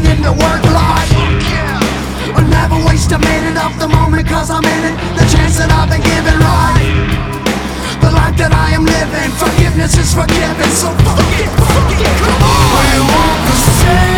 in the work life. I'll never waste a minute of the moment, cause I'm in it. The chance that I've been given, right? The life that I am living, forgiveness is forgiven. So fuck it, come on. We want the same.